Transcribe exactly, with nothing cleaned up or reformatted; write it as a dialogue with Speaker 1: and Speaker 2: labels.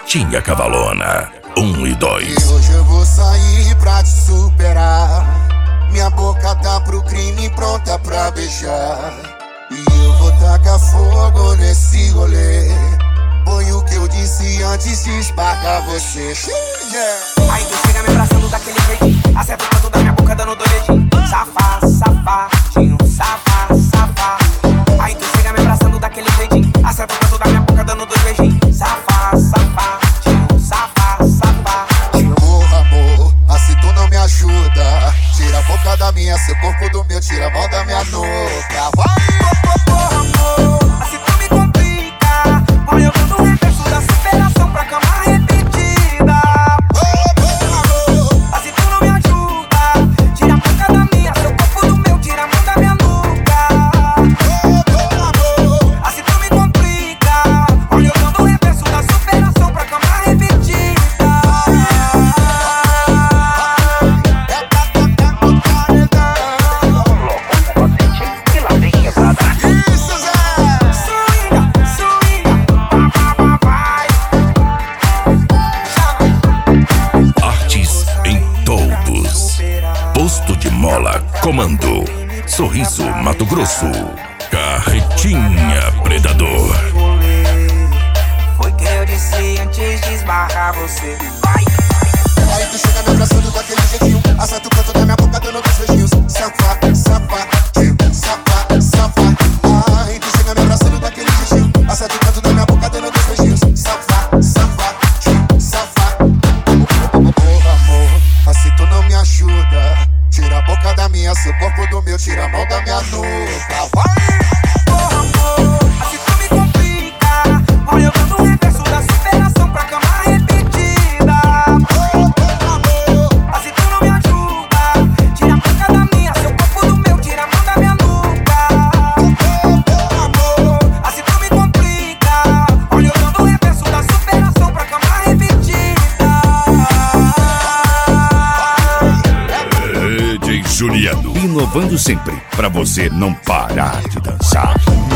Speaker 1: Carretinha Cavalona, um e dois.
Speaker 2: E hoje eu vou sair pra te superar. Minha boca tá pro crime pronta pra beijar. E eu vou tacar fogo nesse rolê. Foi o que eu disse antes de esbarrar você. Yeah.
Speaker 3: Aí tu chega me abraçando daquele jeitinho, acerta o canto da minha boca dando dois dedinhos. Safá, safadinho, safá, safá. Aí tu chega me abraçando daquele jeitinho, acerta o canto da minha boca dando dois beijinhos. Safá, safadinho, safá, safadinho.
Speaker 2: Oh amor, assim tu não me ajuda. Tira a boca da minha, seu corpo do meu, tira a mão da minha nuca. Vai!
Speaker 3: Oh, amor, assim tu me complica. Vai jogando o reverso da superação pra cama repetida. Assim tu não me ajuda. Tira a boca da minha, seu corpo do meu, tira a mão da minha nuca. Assim tu me complica. Vai jogando o reverso da superação pra cama repetida.
Speaker 1: Posto de Mola, Comando, Sorriso, Mato Grosso. Carretinha Predador.
Speaker 3: Foi que eu disse antes de esbarrar você. Vai!
Speaker 2: Aí tu chega me abraçando daquele jeitinho, acerta o canto da minha boca dando dois beijinhos. Safá, safadinho, safá, safá. Aí tu chega me abraçando daquele jeitinho, acerta o canto da minha boca dando dois beijinhos. Safá, safadinho, safá. Oh amor, assim tu não me ajuda. Tira a boca da minha, seu corpo do meu, tira a mão da minha nuca. Vai!
Speaker 3: Oh amor, assim tu me complica. Vai jogando o reverso da superação pra cama repetida.
Speaker 2: Oh amor,
Speaker 3: assim tu não me ajuda. Tira a boca da minha, seu corpo do meu, tira a mão da minha nuca.
Speaker 2: oh amor.
Speaker 3: Assim tu me complica. Vai jogando o reverso da superação pra cama repetida.
Speaker 1: D J Juliano, inovando sempre pra você não parar de dançar.